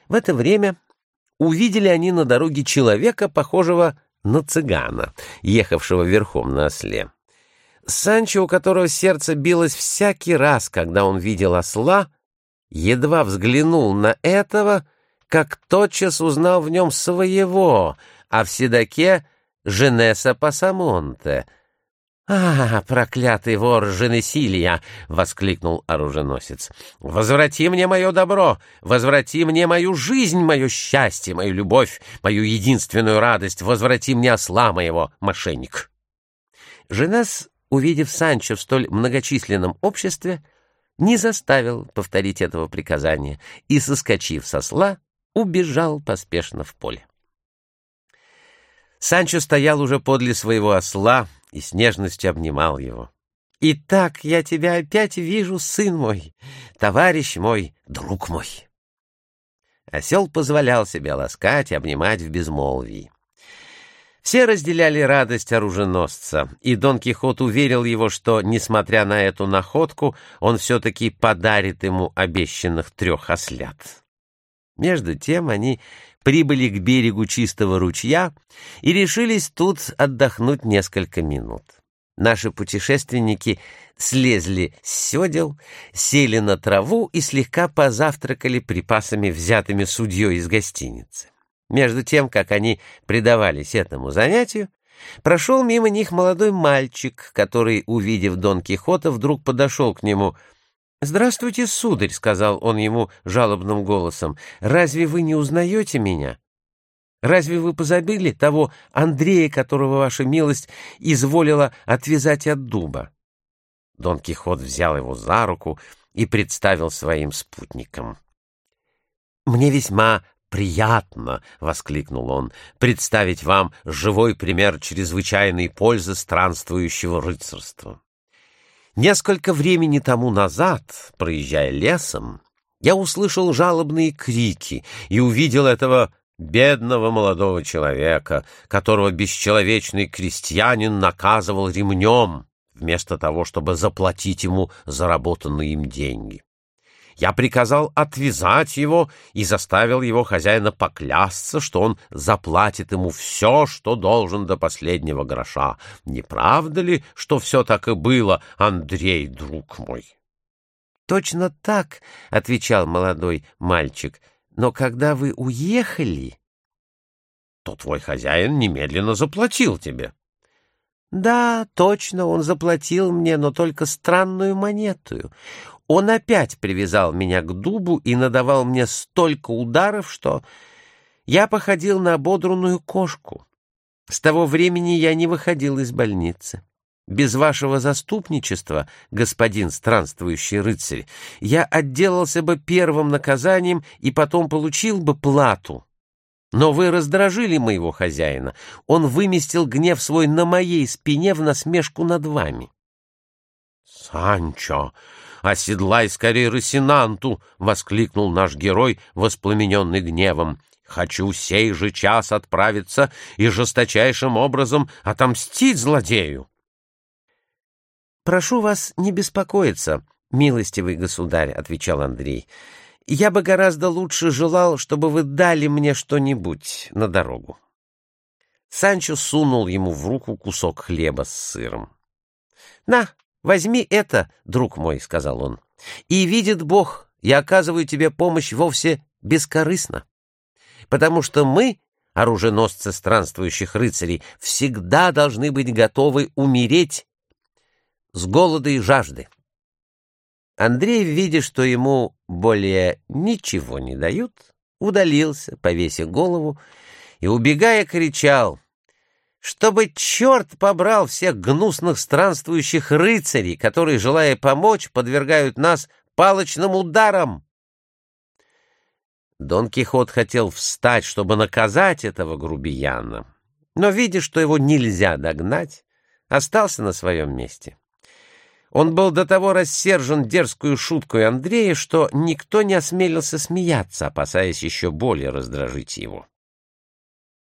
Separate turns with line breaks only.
В это время увидели они на дороге человека, похожего на цыгана, ехавшего верхом на осле. Санчо, у которого сердце билось всякий раз, когда он видел осла, едва взглянул на этого, как тотчас узнал в нем своего, а в седаке — Женеса Пасамонте. «А, проклятый вор Женесилья!» — воскликнул оруженосец. «Возврати мне мое добро! Возврати мне мою жизнь, мое счастье, мою любовь, мою единственную радость! Возврати мне осла моего, мошенник!» Женес, увидев Санчо в столь многочисленном обществе, не заставил повторить этого приказания и, соскочив с осла, убежал поспешно в поле. Санчо стоял уже подле своего осла и с нежностью обнимал его. «Итак, я тебя опять вижу, сын мой, товарищ мой, друг мой». Осел позволял себя ласкать и обнимать в безмолвии. Все разделяли радость оруженосца, и Дон Кихот уверил его, что, несмотря на эту находку, он все-таки подарит ему обещанных 3 ослят. Между тем они прибыли к берегу чистого ручья и решились тут отдохнуть несколько минут. Наши путешественники слезли с седел, сели на траву и слегка позавтракали припасами, взятыми судьей из гостиницы. Между тем, как они предавались этому занятию, прошел мимо них молодой мальчик, который, увидев Дон Кихота, вдруг подошел к нему. «Здравствуйте, сударь», — сказал он ему жалобным голосом, — «разве вы не узнаете меня? Разве вы позабыли того Андрея, которого ваша милость изволила отвязать от дуба?» Дон Кихот взял его за руку и представил своим спутникам. «Мне весьма приятно, — воскликнул он, — представить вам живой пример чрезвычайной пользы странствующего рыцарства. Несколько времени тому назад, проезжая лесом, я услышал жалобные крики и увидел этого бедного молодого человека, которого бесчеловечный крестьянин наказывал ремнем, вместо того, чтобы заплатить ему заработанные им деньги. Я приказал отвязать его и заставил его хозяина поклясться, что он заплатит ему все, что должен до последнего гроша. Не правда ли, что все так и было, Андрей, друг мой? — Точно так, — отвечал молодой мальчик, — но когда вы уехали, то твой хозяин немедленно заплатил тебе. — Да, точно, он заплатил мне, но только странную монету. Он опять привязал меня к дубу и надавал мне столько ударов, что я походил на ободранную кошку. С того времени я не выходил из больницы. Без вашего заступничества, господин странствующий рыцарь, я отделался бы первым наказанием и потом получил бы плату. Но вы раздражили моего хозяина. Он выместил гнев свой на моей спине в насмешку над вами. — Санчо, оседлай скорее Росинанту! — воскликнул наш герой, воспламененный гневом. — Хочу сей же час отправиться и жесточайшим образом отомстить злодею. — Прошу вас не беспокоиться, милостивый государь, — отвечал Андрей. — Я бы гораздо лучше желал, чтобы вы дали мне что-нибудь на дорогу. Санчо сунул ему в руку кусок хлеба с сыром. — На, возьми это, друг мой, — сказал он, — и видит Бог, я оказываю тебе помощь вовсе бескорыстно, потому что мы, оруженосцы странствующих рыцарей, всегда должны быть готовы умереть с голода и жажды. Андрей, видя, что ему более ничего не дают, удалился, повесив голову, и, убегая, кричал: «Чтобы черт побрал всех гнусных странствующих рыцарей, которые, желая помочь, подвергают нас палочным ударам!» Дон Кихот хотел встать, чтобы наказать этого грубияна, но, видя, что его нельзя догнать, остался на своем месте. Он был до того рассержен дерзкую шуткой Андрея, что никто не осмелился смеяться, опасаясь еще более раздражить его.